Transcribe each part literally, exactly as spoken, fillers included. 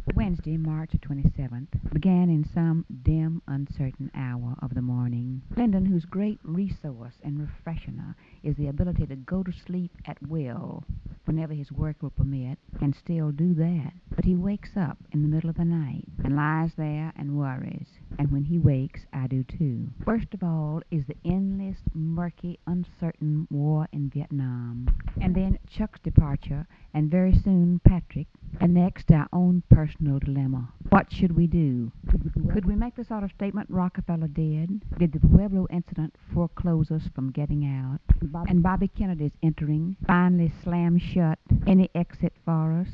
Wednesday, March twenty-seventh, began in some dim, uncertain hour of the morning. Lyndon, whose great resource and refreshener is the ability to go to sleep at will whenever his work will permit, can still do that. But he wakes up in the middle of the night and lies there and worries. And when he wakes, I do too. First of all is the endless, murky, uncertain war in Vietnam. And then Chuck's departure, and very soon Patrick, and next our own personal dilemma. What should we do? Could we make the sort of statement Rockefeller did? Did the Pueblo incident foreclose us from getting out? And Bobby Kennedy's entering finally slam shut any exit for us?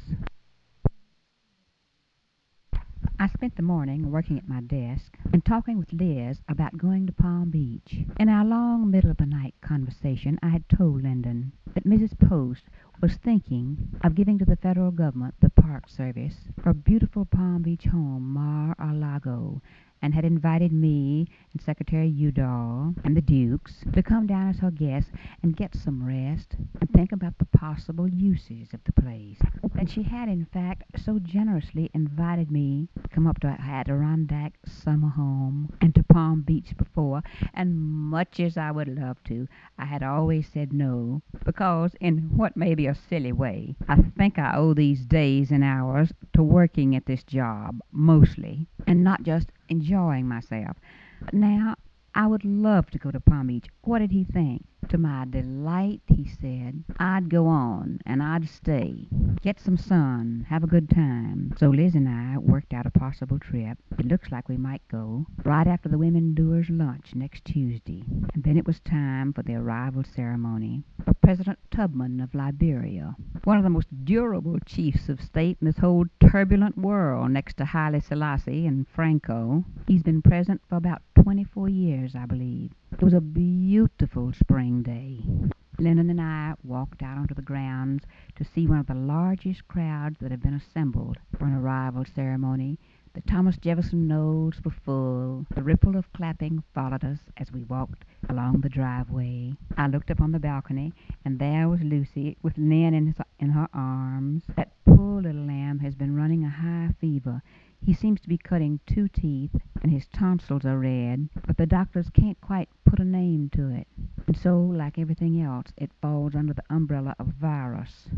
I spent the morning working at my desk and talking with Liz about going to Palm Beach. In our long middle-of-the-night conversation, I had told Lyndon that Missus Post was thinking of giving to the federal government the Park Service her beautiful Palm Beach home, Mar-a-Lago, and had invited me and Secretary Udall and the Dukes to come down as her guests and get some rest and think about the possible uses of the place. That she had, in fact, so generously invited me to come up to her Adirondack summer home and to Palm Beach before, and much as I would love to, I had always said no, because in what may be a silly way, I think I owe these days and hours to working at this job, mostly, and not just enjoying myself. Now, I would love to go to Palm Beach. What did he think? To my delight, he said, I'd go on, and I'd stay, get some sun, have a good time. So Liz and I worked out a possible trip. It looks like we might go right after the women doers' lunch next Tuesday. And then it was time for the arrival ceremony for President Tubman of Liberia, one of the most durable chiefs of state in this whole turbulent world, next to Haile Selassie and Franco. He's been present for about twenty-four years, I believe. It was a beautiful spring day. Lyndon and I walked out onto the grounds to see one of the largest crowds that have been assembled for an arrival ceremony. The Thomas Jefferson notes were full. The ripple of clapping followed us as we walked along the driveway. I looked up on the balcony, and there was Lucy with Lynn in, his, in her arms. That poor little lamb has been running a high fever. He seems to be cutting two teeth, and his tonsils are red, but the doctors can't quite put a name to it. And so, like everything else, it falls under the umbrella of virus.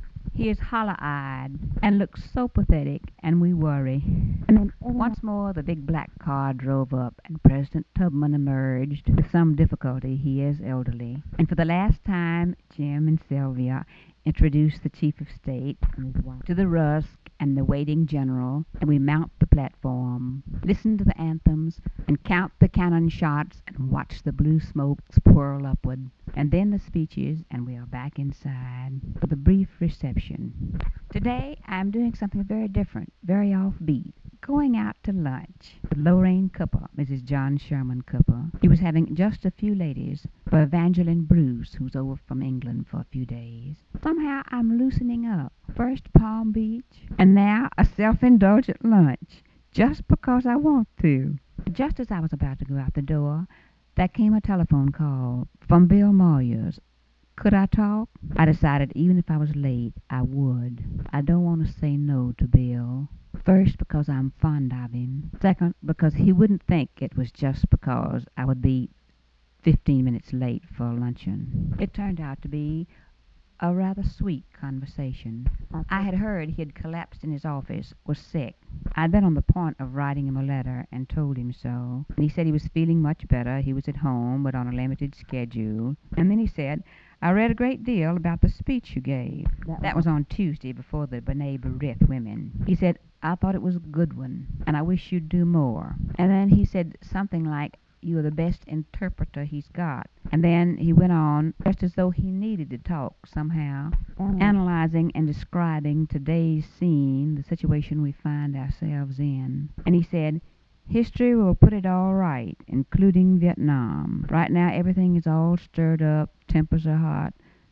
He is hollow-eyed and looks so pathetic, and we worry. And then once more the big black car drove up, and President Tubman emerged. With some difficulty, he is elderly. And for the last time, Jim and Sylvia introduced the chief of state to the Rusk and the waiting general, and we mount the platform, listen to the anthems, and count the cannon shots, and watch the blue smokes whirl upward, and then the speeches, and we are back inside for the brief reception. Today I'm doing something very different, very offbeat. Going out to lunch with Lorraine Cooper, Missus John Sherman Cooper. He was having just a few ladies for Evangeline Bruce, who's over from England for a few days. Somehow I'm loosening up. First Palm Beach, and now a self-indulgent lunch, just because I want to. Just as I was about to go out the door, there came a telephone call from Bill Moyers. Could I talk? I decided even if I was late, I would. I don't want to say no to Bill. First, because I'm fond of him. Second, because he wouldn't think it was just because I would be fifteen minutes late for luncheon. It turned out to be a rather sweet conversation. I had heard he had collapsed in his office, was sick. I'd been on the point of writing him a letter and told him so. And he said he was feeling much better. He was at home, but on a limited schedule. And then he said, I read a great deal about the speech you gave. That, that was on Tuesday before the B'nai B'rith women. He said, I thought it was a good one, and I wish you'd do more. And then he said something like, you're the best interpreter he's got. And then he went on, just as though he needed to talk somehow, mm. analyzing and describing today's scene, the situation we find ourselves in. And he said, history will put it all right, including Vietnam. Right now, everything is all stirred up, tempers are hot.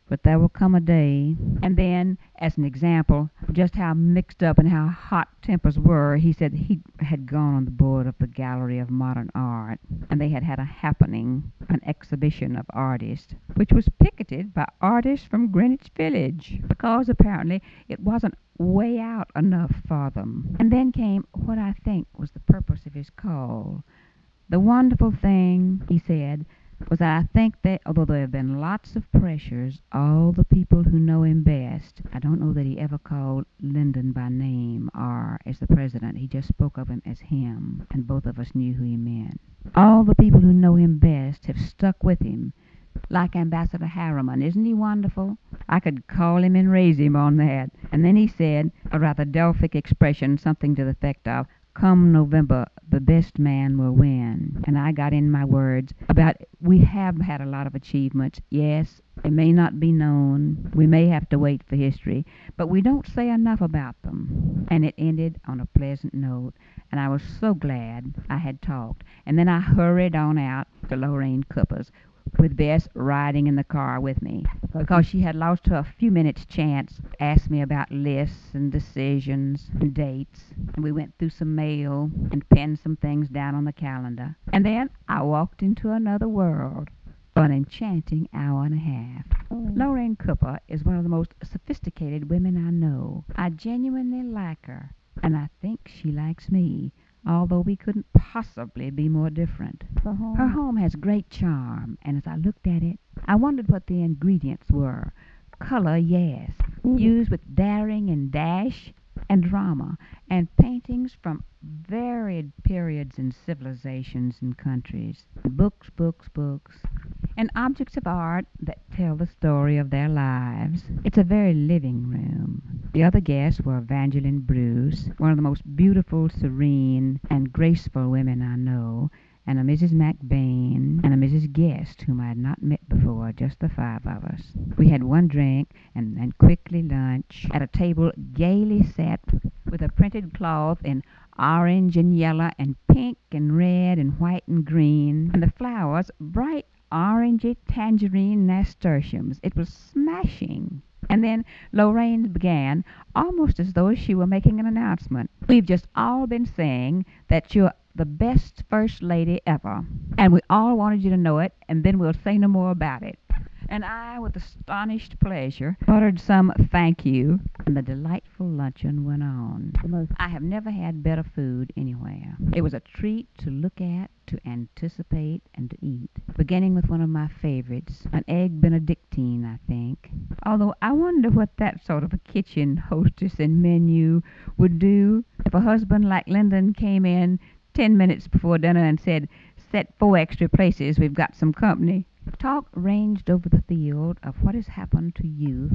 but there will come a day. And then, as an example of just how mixed up and how hot tempers were, he said he had gone on the board of the Gallery of Modern Art, and they had had a happening, an exhibition of artists, which was picketed by artists from Greenwich Village, because apparently it wasn't way out enough for them. And then came what I think was the purpose of his call. The wonderful thing, he said, was that I think that although there have been lots of pressures, all the people who know him best, I don't know that he ever called Lyndon by name or as the president, he just spoke of him as him, and both of us knew who he meant. All the people who know him best have stuck with him, like Ambassador Harriman. Isn't he wonderful? I could call him and raise him on that. And then he said, a rather Delphic expression, something to the effect of, come November, the best man will win. And I got in my words about we have had a lot of achievements. Yes, they may not be known. We may have to wait for history, but we don't say enough about them. And it ended on a pleasant note, and I was so glad I had talked. And then I hurried on out to Lorraine Cooper's, with Bess riding in the car with me, because she had lost her a few minutes' chance to ask me about lists and decisions and dates. And we went through some mail and pinned some things down on the calendar. And then I walked into another world for an enchanting hour and a half. Oh. Lorraine Cooper is one of the most sophisticated women I know. I genuinely like her, and I think she likes me, although we couldn't possibly be more different. Home. Her home has great charm, and as I looked at it, I wondered what the ingredients were. Color, yes, mm. used with daring and dash and drama, and paintings from varied periods and civilizations and countries. Books, books, books, and objects of art that tell the story of their lives. It's a very living room. The other guests were Evangeline Bruce, one of the most beautiful, serene, and graceful women I know, and a Missus McBain, and a Missus Guest, whom I had not met before, just the five of us. We had one drink, and then quickly lunch, at a table gaily set with a printed cloth in orange and yellow and pink and red and white and green, and the flowers bright orangey tangerine nasturtiums. It was smashing. And then Lorraine began, almost as though she were making an announcement. We've just all been saying that you're the best first lady ever, and we all wanted you to know it, and then we'll say no more about it. And I, with astonished pleasure, uttered some thank you, and the delightful luncheon went on. I have never had better food anywhere. It was a treat to look at, to anticipate, and to eat, beginning with one of my favorites, an egg benedictine, I think. Although I wonder what that sort of a kitchen hostess and menu would do if a husband like Lyndon came in ten minutes before dinner and said, set four extra places, we've got some company. Talk ranged over the field of what has happened to youth.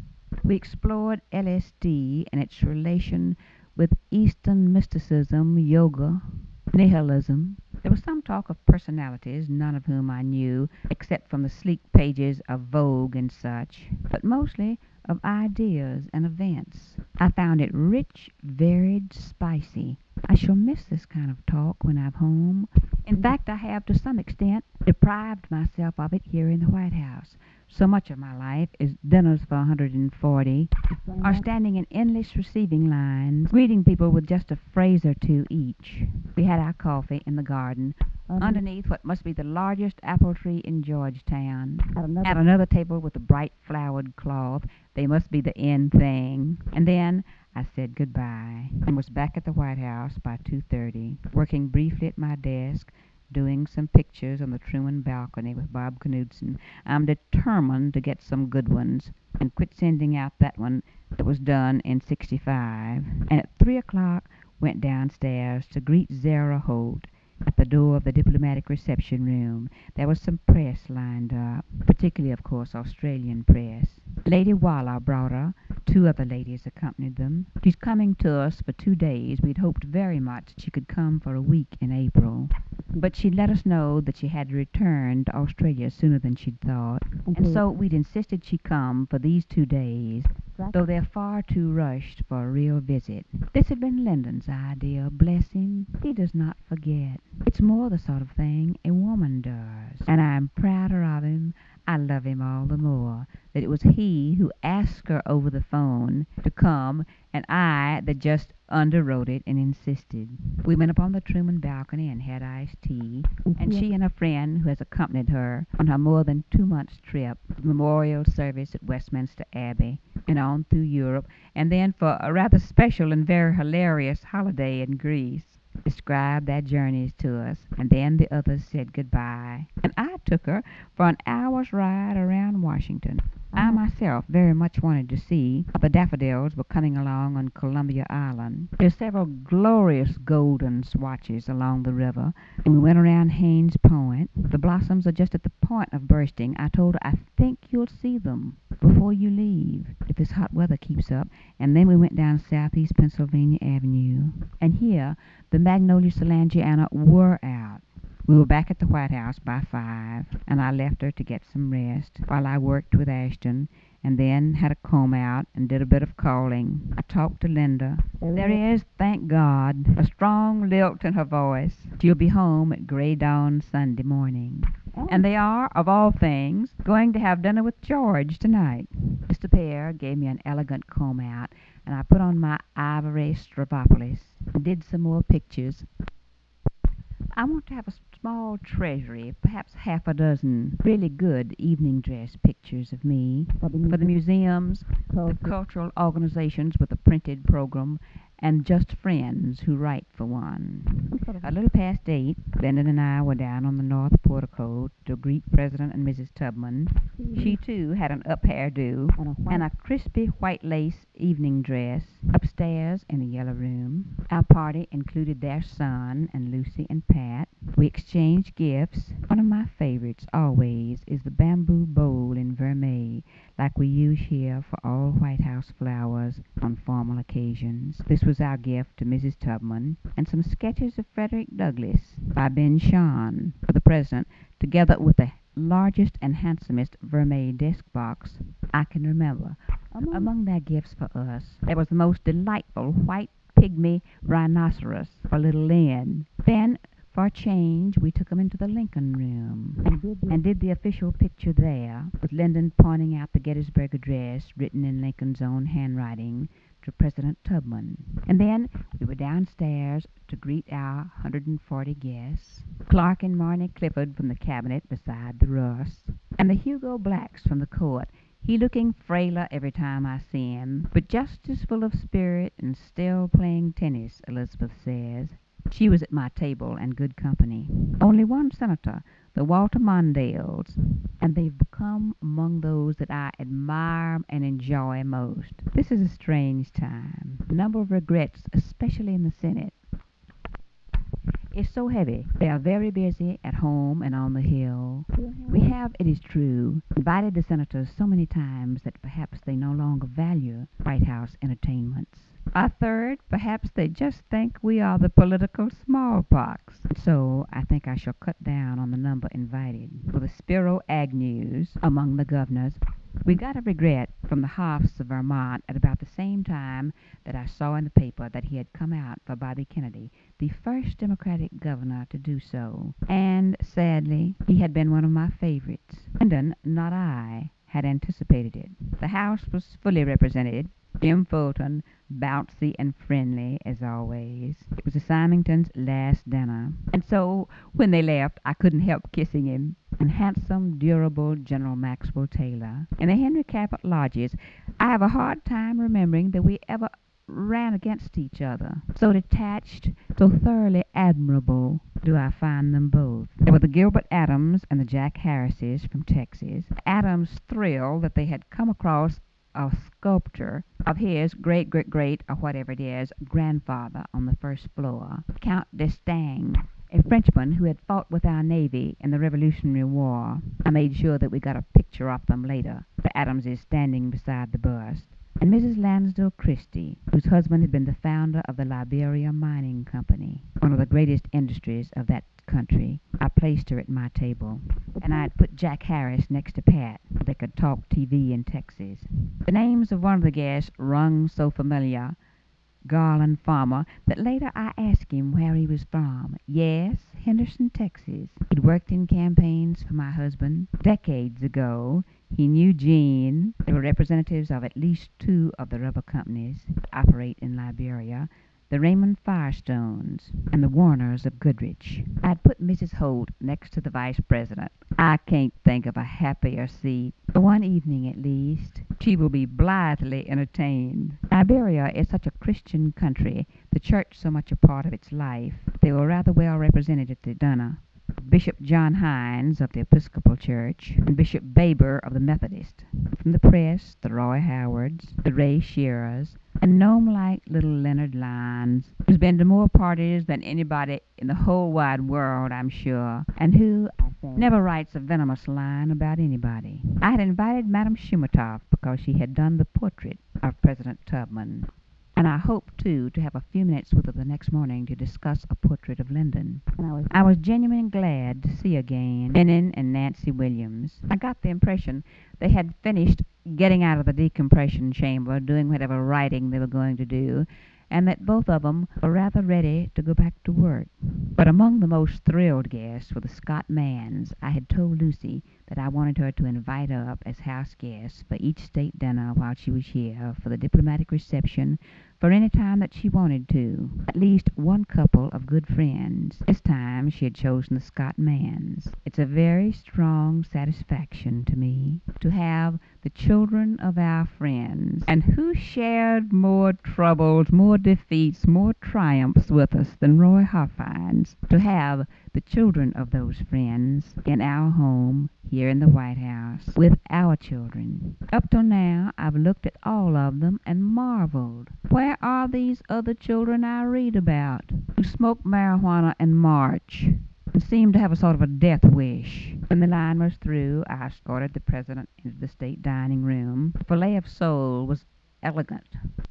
We explored L S D and its relation with Eastern mysticism, yoga, nihilism. There was some talk of personalities, none of whom I knew, except from the sleek pages of Vogue and such, but mostly of ideas and events. I found it rich, varied, spicy. I shall miss this kind of talk when I'm home. In fact, I have, to some extent, deprived myself of it here in the White House. So much of my life is dinners for one hundred forty, or standing in endless receiving lines, greeting people with just a phrase or two each. We had our coffee in the garden, um, underneath what must be the largest apple tree in Georgetown, at another, at another table with a bright flowered cloth. They must be the end thing. And then I said goodbye and was back at the White House by two thirty, working briefly at my desk, doing some pictures on the Truman balcony with Bob Knudsen. I'm determined to get some good ones and quit sending out that one that was done in sixty-five. And at three o'clock went downstairs to greet Zara Holt at the door of the diplomatic reception room. There was some press lined up, particularly, of course, Australian press. Lady Waller brought her. Two other ladies accompanied them. She's coming to us for two days. We'd hoped very much she could come for a week in April, but she let us know that she had returned to Australia sooner than she'd thought, okay. And so we'd insisted she come for these two days, though they're far too rushed for a real visit. This had been Lyndon's idea, bless him. He does not forget. It's more the sort of thing a woman does, and I'm prouder of him. I love him all the more that it was he who asked her over the phone to come, and I that just underwrote it and insisted. We went up on the Truman balcony and had iced tea, and she and a friend who has accompanied her on her more than two months' trip, the memorial service at Westminster Abbey, and on through Europe, and then for a rather special and very hilarious holiday in Greece, described their journeys to us, and then the others said goodbye, and I took her for an hour's ride around Washington. I myself very much wanted to see how the daffodils were coming along on Columbia Island. There's several glorious golden swatches along the river, and we went around Haynes Point. The blossoms are just at the point of bursting. I told her I think you'll see them before you leave, if this hot weather keeps up, and then we went down Southeast Pennsylvania Avenue. And here the Magnolia Solangiana were out. We were back at the White House by five, and I left her to get some rest while I worked with Ashton, and then had a comb out and did a bit of calling. I talked to Linda. There is, thank God, a strong lilt in her voice. She'll be home at gray dawn Sunday morning. And they are, of all things, going to have dinner with George tonight. Mister Pear gave me an elegant comb out, and I put on my ivory Stravopolis and did some more pictures. I want to have a small treasury, perhaps half a dozen really good evening dress pictures of me for the, for the museums, the cultural organizations with a printed program, and just friends who write for one. A little past eight, Lyndon and I were down on the north portico to greet President and Missus Tubman. She, too, had an up hairdo and a crispy white lace evening dress upstairs in the yellow room. Our party included their son and Lucy and Pat. We exchanged gifts. One of my favorites always is the bamboo bowl in vermeil, like we use here for all White House flowers on formal occasions. This was our gift to Missus Tubman, and some sketches of Frederick Douglass by Ben Shahn for the President, together with the largest and handsomest vermeil desk box I can remember. Among, Among their gifts for us, there was the most delightful white pygmy rhinoceros for little Lynn. Then, for a change, we took him into the Lincoln Room and did, the, and did the official picture there, with Lyndon pointing out the Gettysburg Address written in Lincoln's own handwriting to President Tubman. And then we were downstairs to greet our one hundred forty guests, Clark and Marnie Clifford from the cabinet beside the Russ, and the Hugo Blacks from the court, he looking frailer every time I see him, but just as full of spirit and still playing tennis, Elizabeth says. She was at my table and good company. Only one senator, the Walter Mondales, and they've become among those that I admire and enjoy most. This is a strange time. The number of regrets, especially in the Senate, is so heavy. They are very busy at home and on the Hill. We have, it is true, invited the senators so many times that perhaps they no longer value White House entertainments. A third, perhaps they just think we are the political smallpox. So I think I shall cut down on the number invited. For the Spiro Agnews among the governors, we got a regret from the Hoffs of Vermont at about the same time that I saw in the paper that he had come out for Bobby Kennedy, the first Democratic governor to do so. And, sadly, he had been one of my favorites. Lyndon, not I, had anticipated it. The House was fully represented. Jim Fulton, bouncy and friendly as always. It was the Symingtons' last dinner, and so when they left I couldn't help kissing him. And handsome, durable General Maxwell Taylor. In the Henry Cabot Lodges, I have a hard time remembering that we ever ran against each other. So detached, so thoroughly admirable do I find them both. There were the Gilbert Adams and the Jack Harrises from Texas. Adams thrilled that they had come across a sculpture of his great-great-great, or whatever it is, grandfather on the first floor, Count d'Estaing, a Frenchman who had fought with our Navy in the Revolutionary War. I made sure that we got a picture of them later. The Adams is standing beside the bust. And Missus Lansdale Christie, whose husband had been the founder of the Liberia Mining Company, one of the greatest industries of that country. I placed her at my table, and I had put Jack Harris next to Pat. They could talk T V in Texas. The names of one of the guests rung so familiar Garland farmer that later I asked him where he was from. Yes, Henderson, Texas. He'd worked in campaigns for my husband decades ago. He knew Gene. They were representatives of at least two of the rubber companies that operate in Liberia, the Raymond Firestones and the Warners of Goodrich. I'd put Missus Holt next to the vice president. I can't think of a happier seat. For one evening at least, she will be blithely entertained. Liberia is such a Christian country, the church so much a part of its life. They were rather well represented at the dinner. Bishop John Hines of the Episcopal Church, and Bishop Baber of the Methodist. From the press, the Roy Howards, the Ray Shearers, and gnome-like little Leonard Lyons, who's been to more parties than anybody in the whole wide world, I'm sure, and who, I think, never writes a venomous line about anybody. I had invited Madame Shumatoff because she had done the portrait of President Tubman. And I hoped, too, to have a few minutes with her the next morning to discuss a portrait of Lyndon. And I was, I was genuinely glad to see again Benin and Nancy Williams. I got the impression they had finished getting out of the decompression chamber, doing whatever writing they were going to do, and that both of them were rather ready to go back to work. But among the most thrilled guests were the Scott Manns. I had told Lucy that I wanted her to invite up as house guests for each state dinner while she was here, for the diplomatic reception, for any time that she wanted to. At least one couple of good friends. This time she had chosen the Scott Manns. It's a very strong satisfaction to me to have the children of our friends, and who shared more troubles, more defeats, more triumphs with us than Roy Harfines, to have the children of those friends in our home here in the White House with our children. Up till now, I've looked at all of them and marveled. Where are these other children I read about, who smoke marijuana and march, and seem to have a sort of a death wish? When the line was through, I escorted the president into the state dining room. The fillet of sole was elegant.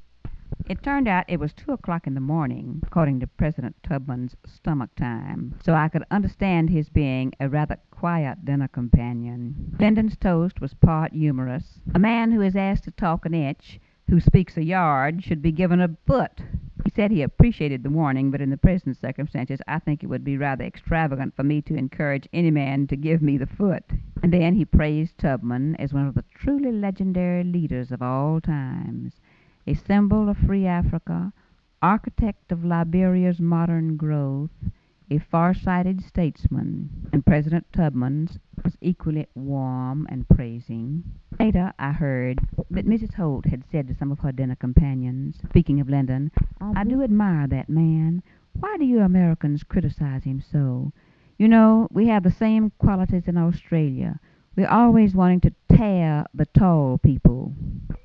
It turned out it was two o'clock in the morning, according to President Tubman's stomach time, so I could understand his being a rather quiet dinner companion. Lyndon's toast was part humorous. A man who is asked to talk an inch, who speaks a yard, should be given a foot. He said he appreciated the warning, but in the present circumstances, I think it would be rather extravagant for me to encourage any man to give me the foot. And then he praised Tubman as one of the truly legendary leaders of all times, a symbol of free Africa, architect of Liberia's modern growth, a far-sighted statesman. And President Tubman's was equally warm and praising. Later, I heard that Missus Holt had said to some of her dinner companions, speaking of Lyndon, "I do admire that man. Why do you Americans criticize him so? You know, we have the same qualities in Australia. We're always wanting to tear the tall people."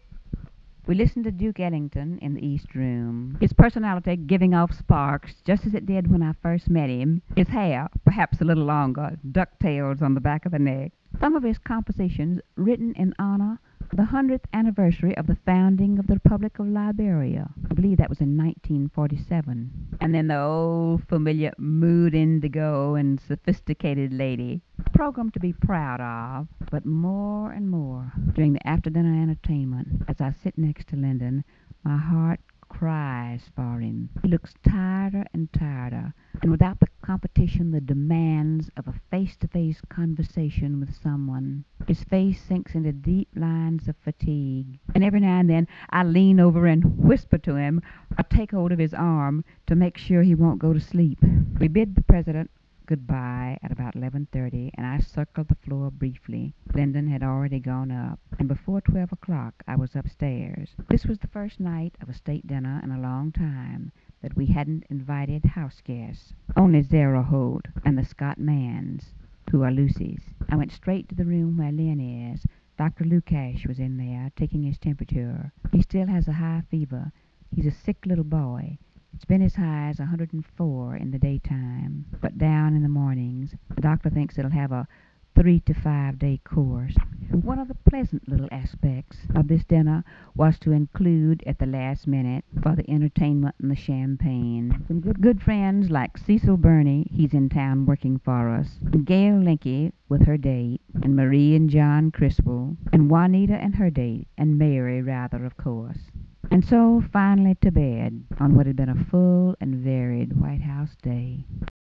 We listened to Duke Ellington in the East Room, his personality giving off sparks just as it did when I first met him, his hair, perhaps a little longer, ducktails on the back of the neck. Some of his compositions written in honor of the hundredth anniversary of the founding of the Republic of Liberia. I believe that was in nineteen forty-seven. And then the old familiar mood indigo and sophisticated lady. A program to be proud of, but more and more during the after-dinner entertainment, as I sit next to Lyndon, my heart cries for him. He looks tireder and tireder, and without the competition, the demands of a face-to-face conversation with someone. His face sinks into deep lines of fatigue, and every now and then I lean over and whisper to him or take hold of his arm to make sure he won't go to sleep. We bid the president goodbye at about eleven thirty, and I circled the floor briefly. Lyndon had already gone up, and before twelve o'clock I was upstairs. This was the first night of a state dinner in a long time that we hadn't invited house guests, only Zara Holt and the Scott Manns, who are Lucy's. I went straight to the room where Lynn is. Doctor Lukash was in there, taking his temperature. He still has a high fever. He's a sick little boy. It's been as high as one hundred four in the daytime, but down in the mornings. The doctor thinks it'll have a three to five day course. One of the pleasant little aspects of this dinner was to include at the last minute, for the entertainment and the champagne, some good, good friends like Cecil Burney, he's in town working for us, and Gail Linky with her date, and Marie and John Crispell, and Juanita and her date, and Mary rather, of course. And so finally to bed on what had been a full and varied White House day.